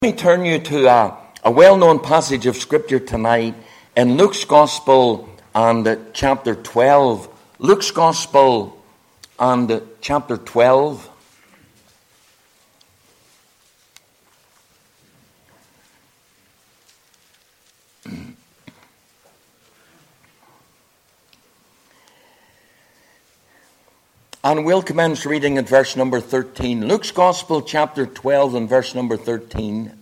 Let me turn you to a well-known passage of Scripture tonight in Luke's Gospel and chapter 12. Luke's Gospel and chapter 12. And we'll commence reading at verse number 13. Luke's Gospel, chapter 12 and verse number 13.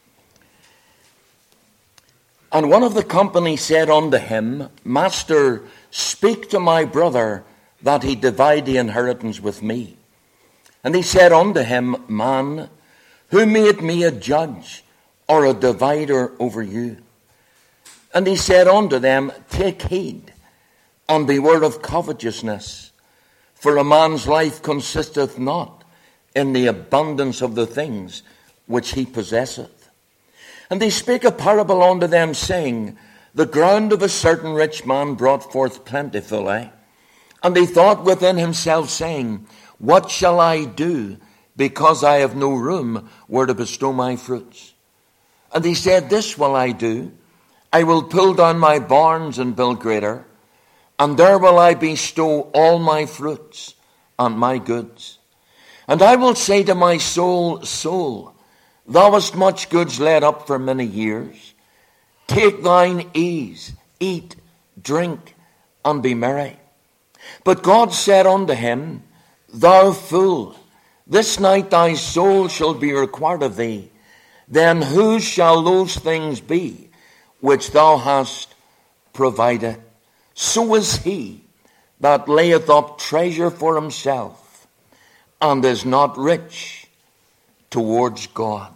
And one of the company said unto him, Master, speak to my brother that he divide the inheritance with me. And he said unto him, Man, who made me a judge or a divider over you? And he said unto them, Take heed, and beware of covetousness. For a man's life consisteth not in the abundance of the things which he possesseth. And he spake a parable unto them, saying, The ground of a certain rich man brought forth plentifully. And he thought within himself, saying, What shall I do, because I have no room where to bestow my fruits? And he said, This will I do. I will pull down my barns and build greater, and there will I bestow all my fruits and my goods. And I will say to my soul, Soul, thou hast much goods laid up for many years. Take thine ease, eat, drink, and be merry. But God said unto him, Thou fool, this night thy soul shall be required of thee. Then whose shall those things be which thou hast provided? So is he that layeth up treasure for himself, and is not rich towards God.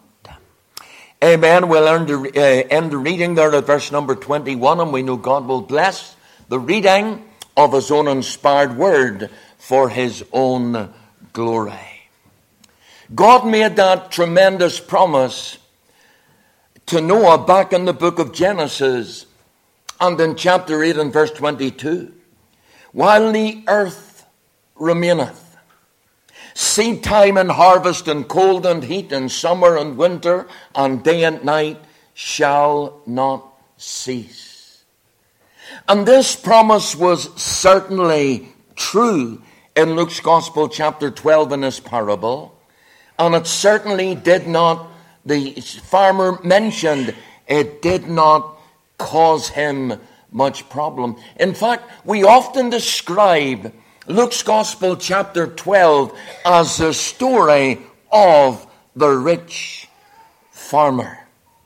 Amen. We'll end the reading there at verse number 21, and we know God will bless the reading of his own inspired word for his own glory. God made that tremendous promise to Noah back in the book of Genesis, and in chapter 8 and verse 22, while the earth remaineth, seed time and harvest, and cold and heat, and summer and winter, and day and night shall not cease. And this promise was certainly true in Luke's Gospel, chapter 12, in his parable. And it certainly did not, the farmer mentioned, it did not cause him much problem. In fact, we often describe Luke's Gospel chapter 12 as the story of the rich farmer.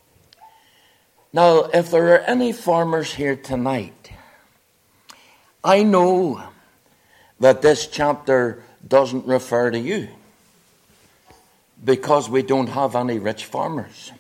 Now, if there are any farmers here tonight, I know that this chapter doesn't refer to you, because we don't have any rich farmers.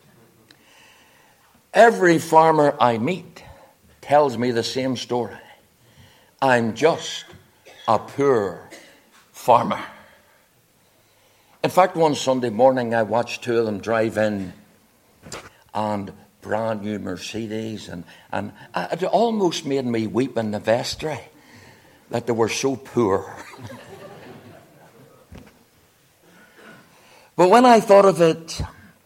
Every farmer I meet tells me the same story. I'm just a poor farmer. In fact, one Sunday morning I watched two of them drive in, and brand new Mercedes, and it almost made me weep in the vestry that they were so poor. But when I thought of it,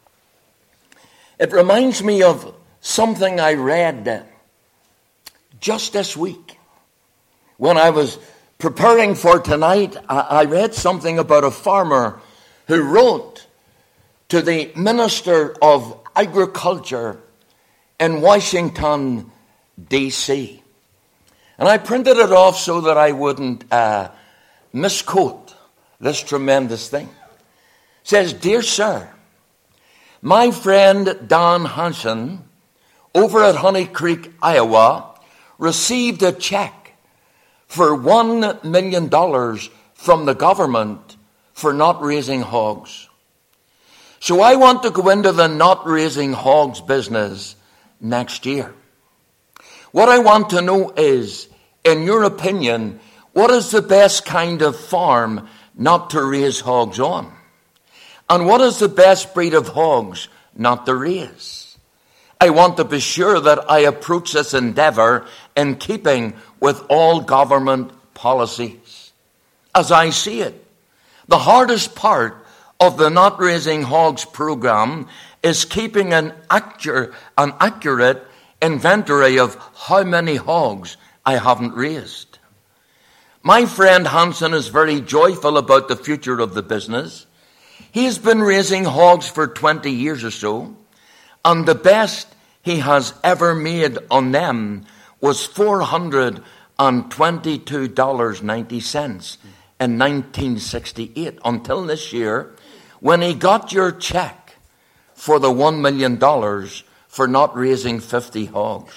it reminds me of something I read just this week. When I was preparing for tonight, I read something about a farmer who wrote to the Minister of Agriculture in Washington, D.C. And I printed it off so that I wouldn't misquote this tremendous thing. It says, Dear Sir, my friend Dan Hansen over at Honey Creek, Iowa, received a check for $1 million from the government for not raising hogs. So I want to go into the not raising hogs business next year. What I want to know is, in your opinion, what is the best kind of farm not to raise hogs on? And what is the best breed of hogs not to raise? I want to be sure that I approach this endeavor in keeping with all government policies. As I see it, the hardest part of the Not Raising Hogs program is keeping an accurate inventory of how many hogs I haven't raised. My friend Hansen is very joyful about the future of the business. He's been raising hogs for 20 years or so, and the best he has ever made on them was $422.90 in 1968, until this year, when he got your check for the $1 million for not raising 50 hogs.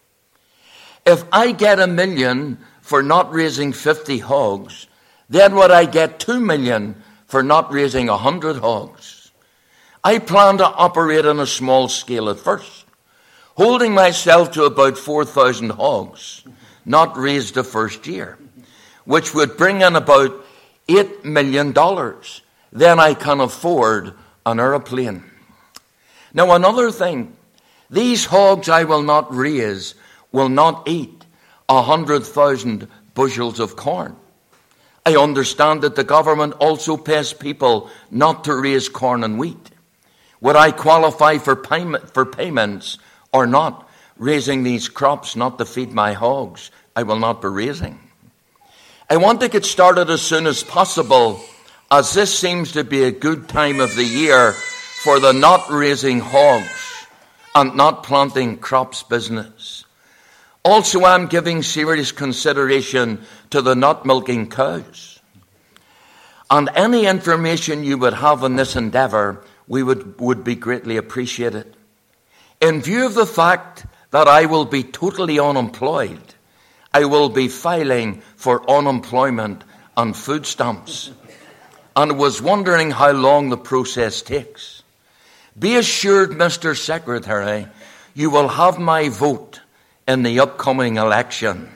If I get $1 million for not raising 50 hogs, then would I get $2 million for not raising 100 hogs? I plan to operate on a small scale at first, holding myself to about 4,000 hogs, not raised the first year, which would bring in about $8 million. Then I can afford an aeroplane. Now, another thing, these hogs I will not raise will not eat 100,000 bushels of corn. I understand that the government also pays people not to raise corn and wheat. Would I qualify for payments or not, raising these crops not to feed my hogs? I will not be raising. I want to get started as soon as possible, as this seems to be a good time of the year for the not raising hogs and not planting crops business. Also, I'm giving serious consideration to the not milking cows. And any information you would have on this endeavor, we would be greatly appreciated. In view of the fact that I will be totally unemployed, I will be filing for unemployment and food stamps, and was wondering how long the process takes. Be assured, Mr. Secretary, you will have my vote in the upcoming election.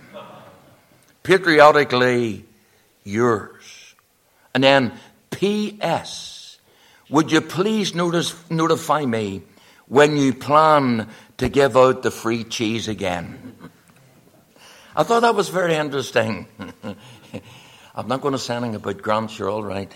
Patriotically yours. And then, P.S. Would you please notify me when you plan to give out the free cheese again? I thought that was very interesting. I'm not going to say anything about grants, you're all right.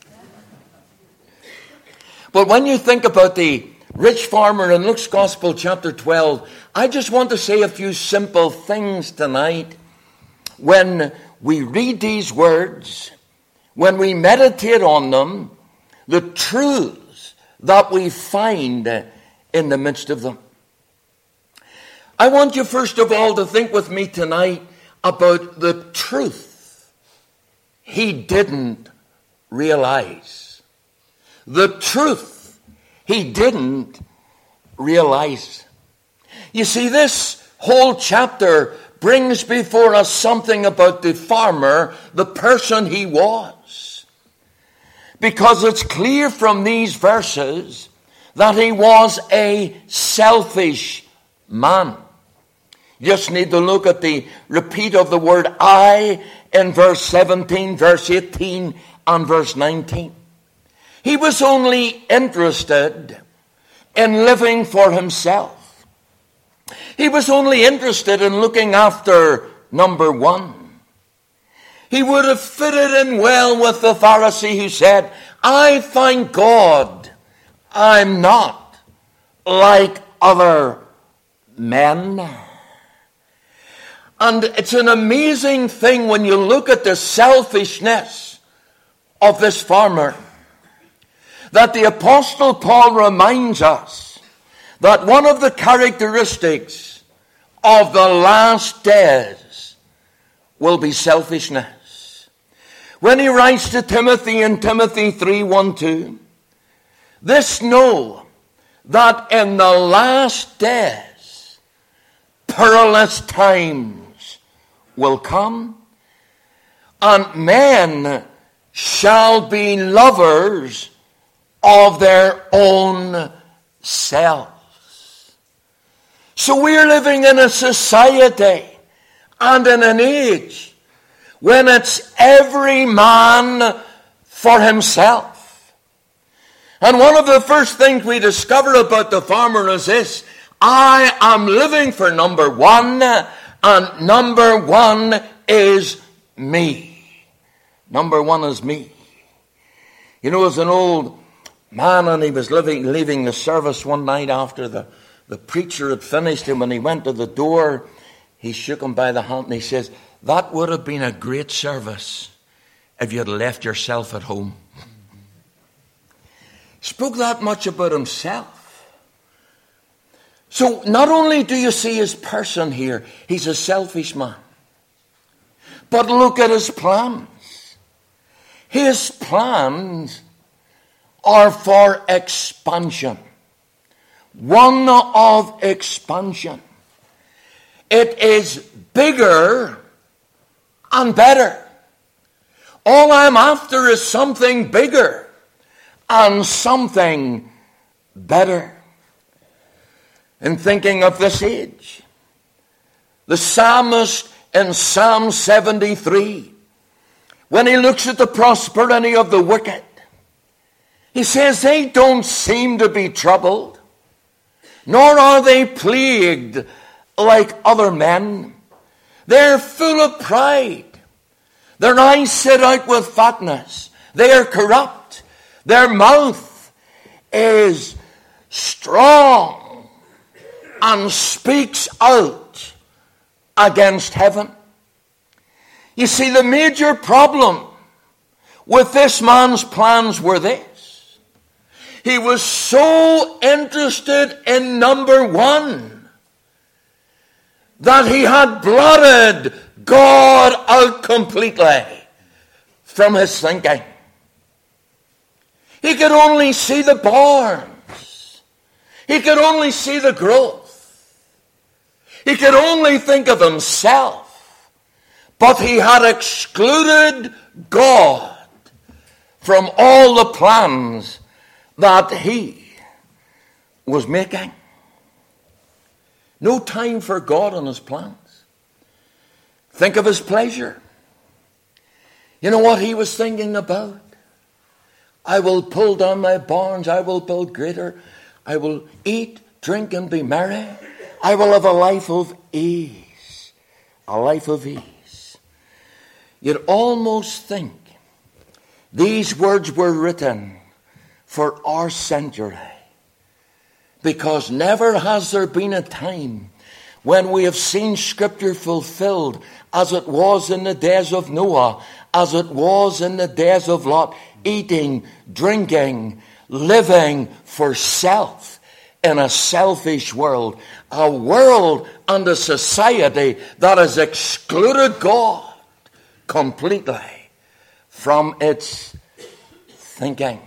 But when you think about the rich farmer in Luke's Gospel, chapter 12, I just want to say a few simple things tonight. When we read these words, when we meditate on them, the truths that we find in the midst of them. I want you first of all to think with me tonight about the truth he didn't realize. The truth he didn't realize. You see, this whole chapter brings before us something about the farmer, the person he was. Because it's clear from these verses that he was a selfish man. Just need to look at the repeat of the word I in verse 17, verse 18, and verse 19. He was only interested in living for himself. He was only interested in looking after number one. He would have fitted in well with the Pharisee who said, I thank God I'm not like other men. And it's an amazing thing when you look at the selfishness of this farmer, that the Apostle Paul reminds us that one of the characteristics of the last days will be selfishness. When he writes to Timothy in Timothy 3:1-2, this know that in the last days perilous times will come, and men shall be lovers of their own selves. So we're living in a society and in an age when it's every man for himself. And one of the first things we discover about the farmer is this: I am living for number one, and number one is me. Number one is me. You know, there's an old Man, and he was leaving the service one night after the preacher had finished, and when he went to the door, he shook him by the hand and he says, "That would have been a great service if you had left yourself at home." Spoke that much about himself. So not only do you see his person here, he's a selfish man. But look at his plans. His plans are for expansion. One of expansion. It is bigger and better. All I'm after is something bigger and something better. In thinking of this age, the psalmist in Psalm 73, when he looks at the prosperity of the wicked, he says they don't seem to be troubled, nor are they plagued like other men. They're full of pride. Their eyes sit out with fatness. They are corrupt. Their mouth is strong and speaks out against heaven. You see, the major problem with this man's plans were this. He was so interested in number one that he had blotted God out completely from his thinking. He could only see the barns. He could only see the growth. He could only think of himself. But he had excluded God from all the plans that he was making. No time for God and his plans. Think of his pleasure. You know what he was thinking about? I will pull down my barns. I will build greater. I will eat, drink, and be merry. I will have a life of ease. A life of ease. You'd almost think these words were written for our century. Because never has there been a time when we have seen Scripture fulfilled as it was in the days of Noah, as it was in the days of Lot, eating, drinking, living for self in a selfish world. A world and a society that has excluded God completely from its thinking.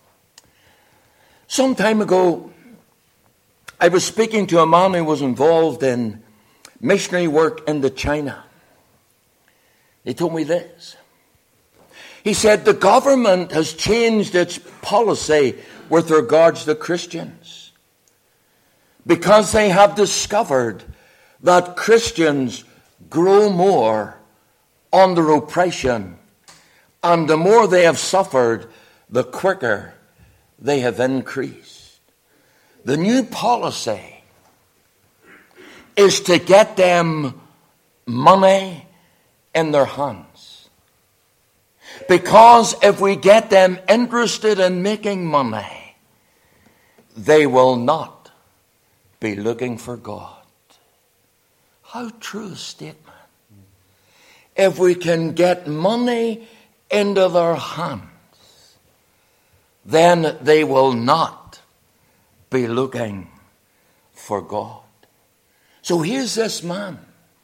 Some time ago, I was speaking to a man who was involved in missionary work into China. He told me this. He said the government has changed its policy with regards to Christians because they have discovered that Christians grow more under oppression, and the more they have suffered, the quicker they have increased. The new policy is to get them money in their hands. Because if we get them interested in making money, they will not be looking for God. How true a statement. If we can get money into their hands, then they will not be looking for God. So here's this man,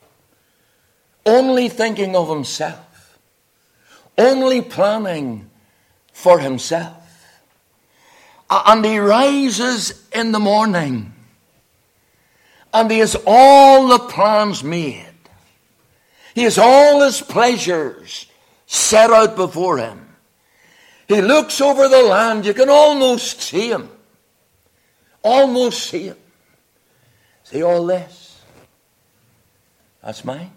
only thinking of himself, only planning for himself. And he rises in the morning, and he has all the plans made. He has all his pleasures set out before him. He looks over the land. You can almost see him. Almost see him. See all this? That's mine.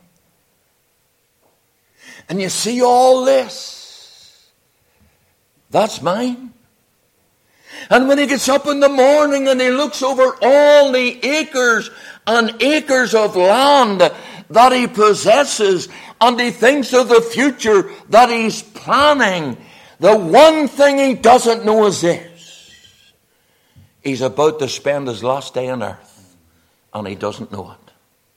And you see all this? That's mine. And when he gets up in the morning and he looks over all the acres and acres of land that he possesses, and he thinks of the future that he's planning, the one thing he doesn't know is this: He's about to spend his last day on earth, and he doesn't know it.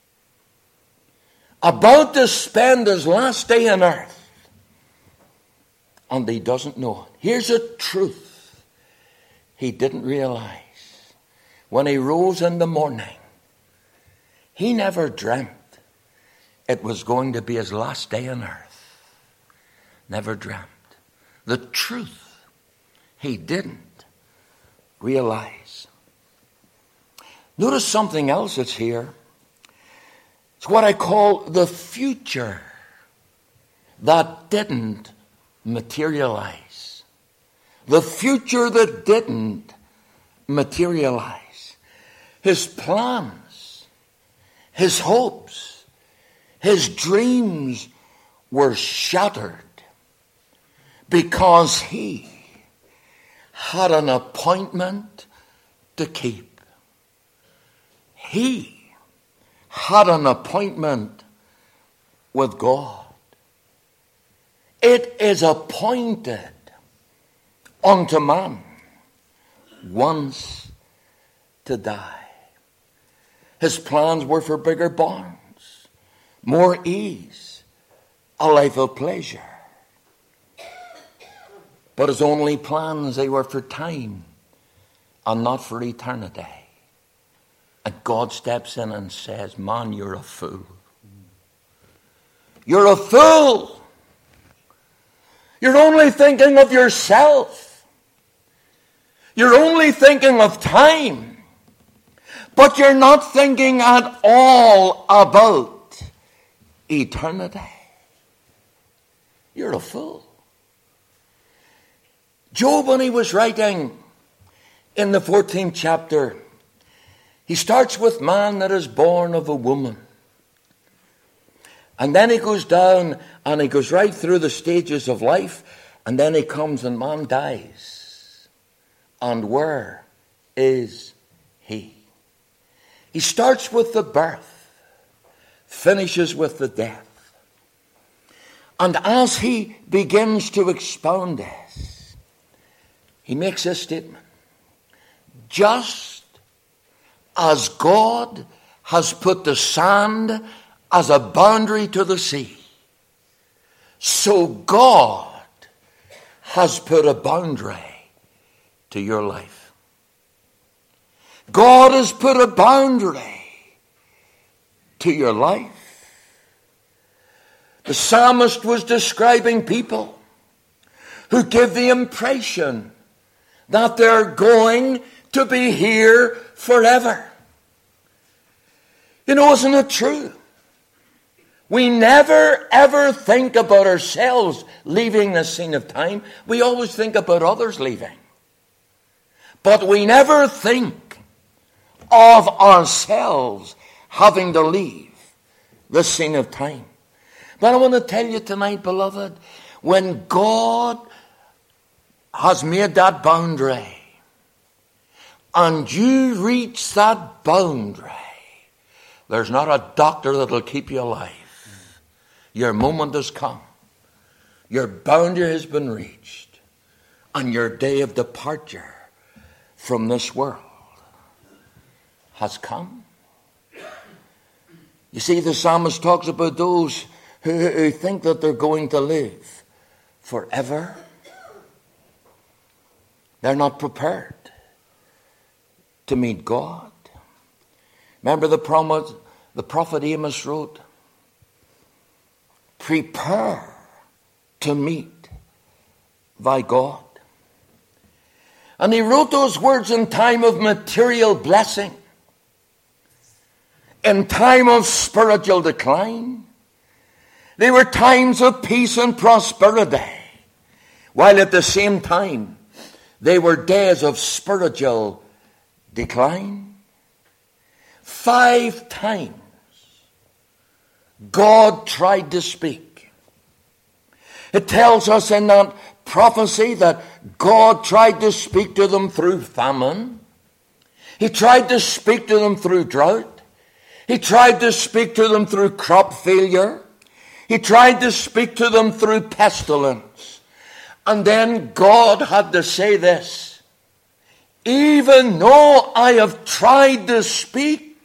About to spend his last day on earth, and he doesn't know it. Here's a truth he didn't realize. When he rose in the morning, he never dreamt it was going to be his last day on earth. Never dreamt. The truth he didn't realize. Notice something else that's here. It's what I call the future that didn't materialize. The future that didn't materialize. His plans, his hopes, his dreams were shattered because he had an appointment to keep. He had an appointment with God. It is appointed unto man once to die. His plans were for bigger barns, more ease, a life of pleasure. But his only plans, they were for time and not for eternity. And God steps in and says, man, you're a fool. You're a fool. You're only thinking of yourself. You're only thinking of time. But you're not thinking at all about eternity. You're a fool. Job, when he was writing in the 14th chapter, he starts with man that is born of a woman. And then he goes down and he goes right through the stages of life. And then he comes and man dies. And where is he? He starts with the birth, finishes with the death. And as he begins to expound this, he makes this statement. Just as God has put the sand as a boundary to the sea, so God has put a boundary to your life. God has put a boundary to your life. The psalmist was describing people who give the impression that they're going to be here forever. You know, isn't it true? We never ever think about ourselves leaving the scene of time. We always think about others leaving. But we never think of ourselves having to leave the scene of time. But I want to tell you tonight, beloved, when God has made that boundary and you reach that boundary, there's not a doctor that'll keep you alive. Your moment has come. Your boundary has been reached. And your day of departure from this world has come. You see, the psalmist talks about those who think that they're going to live forever. They're not prepared to meet God. Remember the prophet Amos wrote, prepare to meet thy God. And he wrote those words in time of material blessing, in time of spiritual decline. They were times of peace and prosperity, while at the same time they were days of spiritual decline. 5 times God tried to speak. It tells us in that prophecy that God tried to speak to them through famine. He tried to speak to them through drought. He tried to speak to them through crop failure. He tried to speak to them through pestilence. And then God had to say this, even though I have tried to speak,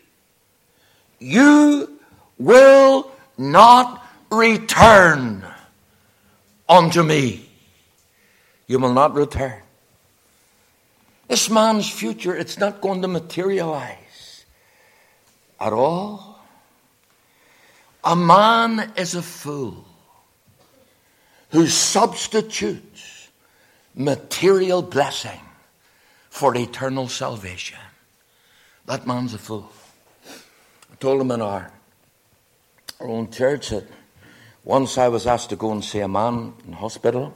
you will not return unto me. You will not return. This man's future, it's not going to materialize at all. A man is a fool who substitutes material blessing for eternal salvation. That man's a fool. I told him in our own church that once I was asked to go and see a man in hospital.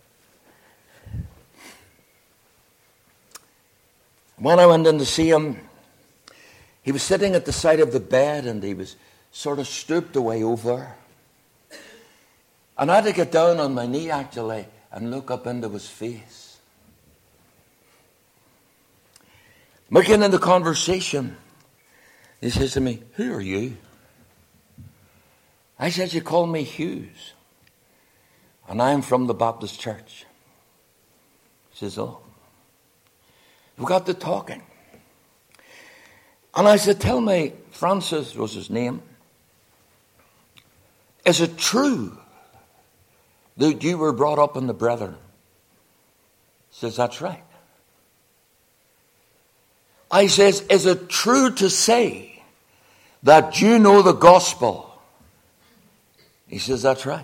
When I went in to see him, he was sitting at the side of the bed and he was sort of stooped away over. And I had to get down on my knee actually and look up into his face. Looking in the conversation, he says to me, "Who are you?" I said, "You call me Hughes, and I'm from the Baptist church." He says, "Oh." We got to talking. And I said, "Tell me," Francis was his name, "is it true that you were brought up in the Brethren?" He says, "That's right." I says, "Is it true to say that you know the gospel?" He says, "That's right."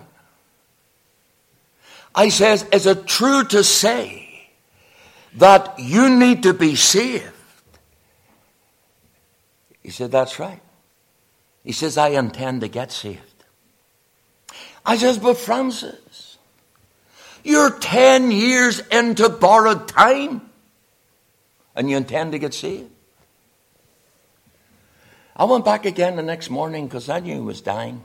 I says, "Is it true to say that you need to be saved?" He said, "That's right." He says, "I intend to get saved." I says, "But Francis, you're 10 years into borrowed time and you intend to get saved?" I went back again the next morning because I knew he was dying.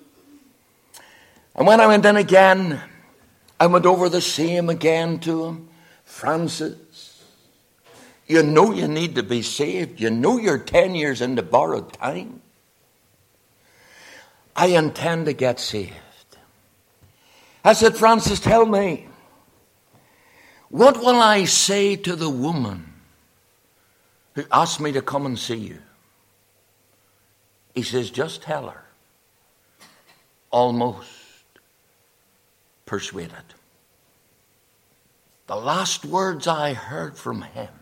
And when I went in again, I went over the same again to him. "Francis, you know you need to be saved. You know you're 10 years into borrowed time." "I intend to get saved." I said, "Francis, tell me, what will I say to the woman who asked me to come and see you?" He says, "Just tell her, almost persuaded." The last words I heard from him,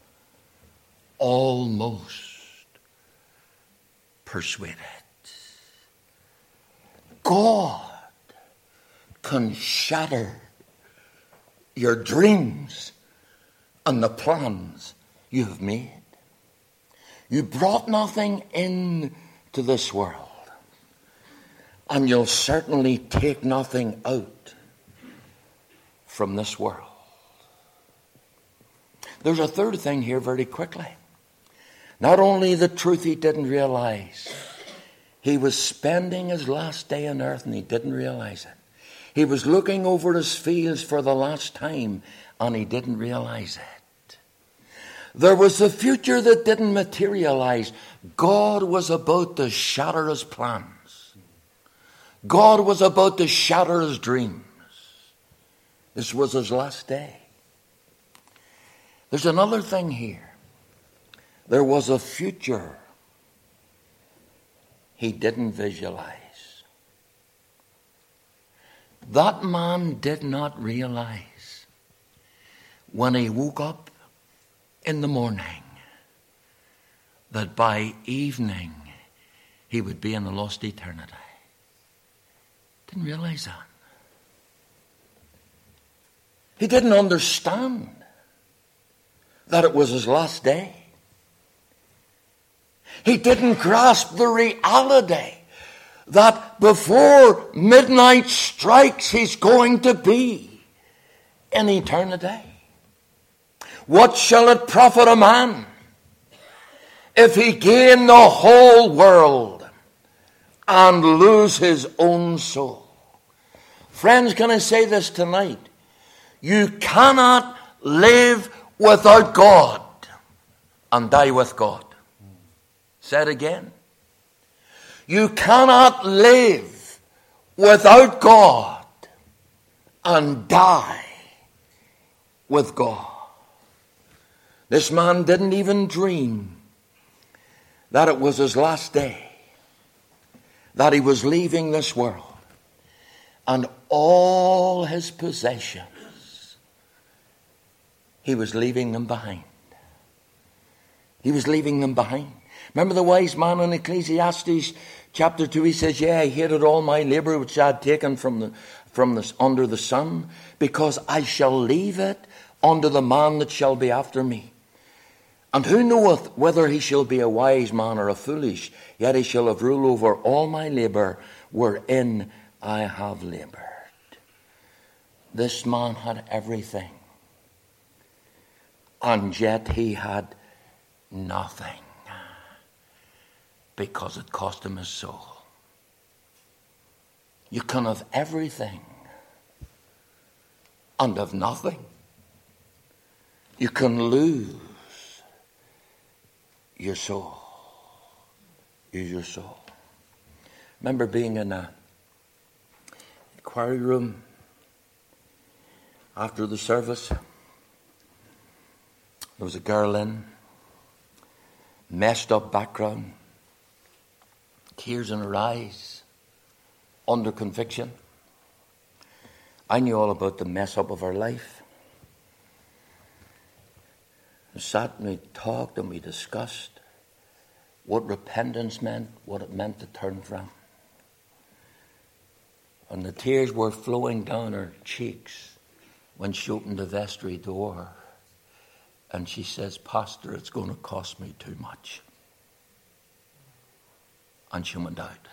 almost persuaded. God can shatter your dreams and the plans you have made. You brought nothing into this world, and you'll certainly take nothing out from this world. There's a third thing here very quickly. Not only the truth he didn't realize, he was spending his last day on earth and he didn't realize it. He was looking over his fields for the last time and he didn't realize it. There was a future that didn't materialize. God was about to shatter his plans. God was about to shatter his dreams. This was his last day. There's another thing here. There was a future he didn't visualize. That man did not realize when he woke up in the morning that by evening he would be in the lost eternity. Didn't realize that. He didn't understand that it was his last day. He didn't grasp the reality that before midnight strikes, he's going to be in eternity. What shall it profit a man if he gain the whole world and lose his own soul? Friends, can I say this tonight? You cannot live without God and die with God. Say it again. You cannot live without God and die with God. This man didn't even dream that it was his last day, that he was leaving this world. And all his possessions, he was leaving them behind. He was leaving them behind. Remember the wise man in Ecclesiastes chapter 2, he says, I hated all my labor which I had taken from this under the sun, because I shall leave it unto the man that shall be after me. And who knoweth whether he shall be a wise man or a foolish, yet he shall have rule over all my labor wherein I have labored. This man had everything, and yet he had nothing, because it cost him his soul. You can have everything and have nothing. You can lose your soul. Use your soul. Remember being in a inquiry room after the service. There was a girl in, messed up background, tears in her eyes, under conviction. I knew all about the mess up of her life. We sat and we talked and we discussed what repentance meant, what it meant to turn from. And the tears were flowing down her cheeks when she opened the vestry door. And she says, Pastor, it's going to cost me too much. And she went out.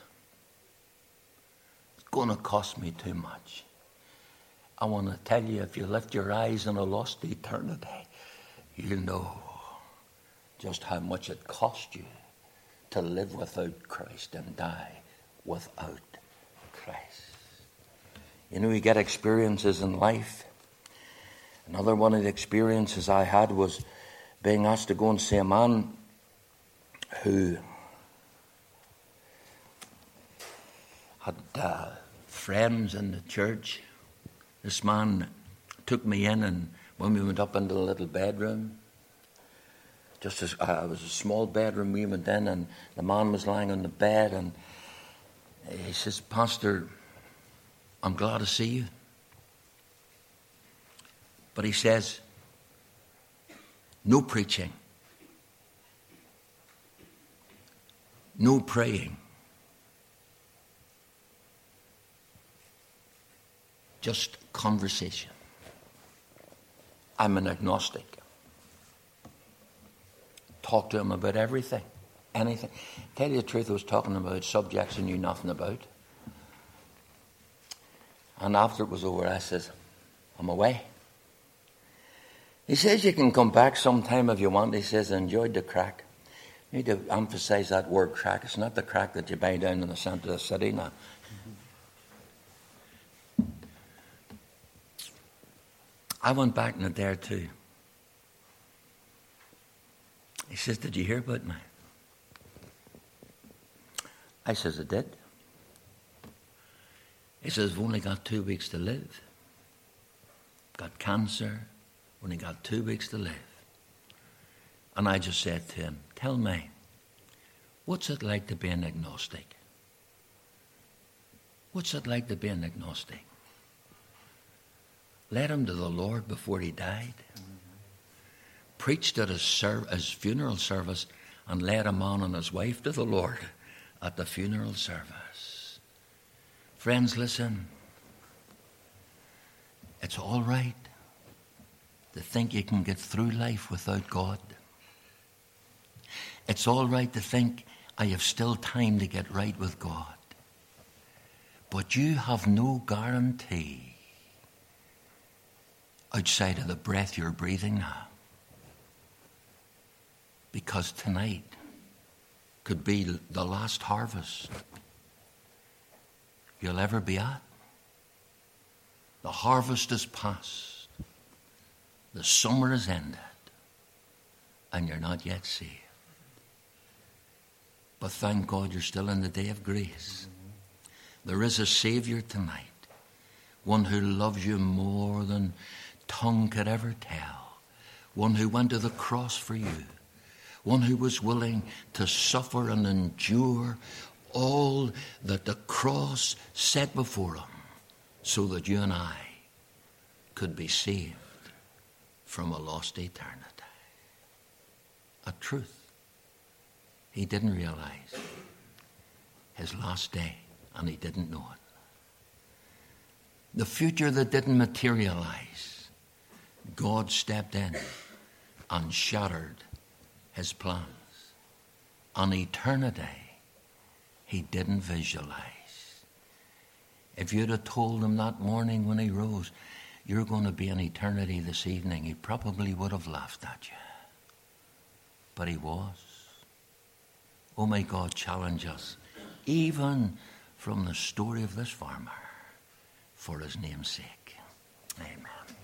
It's going to cost me too much. I want to tell you, if you lift your eyes in a lost eternity, you know just how much it cost you to live without Christ and die without Christ. You know, you get experiences in life. Another one of the experiences I had was being asked to go and see a man who had friends in the church. This man took me in, and when we went up into the little bedroom, just as it was a small bedroom, we went in, and the man was lying on the bed, and he says, Pastor, I'm glad to see you. But he says, no preaching, no praying, just conversation. I'm an agnostic. Talk to him about everything, anything. Tell you the truth, I was talking about subjects I knew nothing about. And after it was over, I says, I'm away. He says, you can come back sometime if you want. He says, I enjoyed the crack. You need to emphasize that word crack. It's not the crack that you buy down in the centre of the city now. I went back in a day or two. He says, did you hear about me? I says, I did. He says, I've only got 2 weeks to live. Got cancer, only got 2 weeks to live. And I just said to him, tell me, what's it like to be an agnostic? What's it like to be an agnostic? Led him to the Lord before he died. Preached at his funeral service and led him on and his wife to the Lord at the funeral service. Friends, listen. It's all right to think you can get through life without God. It's all right to think I have still time to get right with God. But you have no guarantee outside of the breath you're breathing now. Because tonight could be the last harvest you'll ever be at. The harvest is past. The summer is ended. And you're not yet saved. But thank God you're still in the day of grace. There is a Savior tonight. One who loves you more than tongue could ever tell. one who went to the cross for you, one who was willing to suffer and endure all that the cross set before him so that you and I could be saved from a lost eternity. A truth he didn't realize his last day, and he didn't know it. The future that didn't materialize, God stepped in and shattered his plans. An eternity he didn't visualize. If you'd have told him that morning when he rose, you're going to be in eternity this evening, he probably would have laughed at you. But he was. Oh, may God challenge us, even from the story of this farmer, for his name's sake. Amen.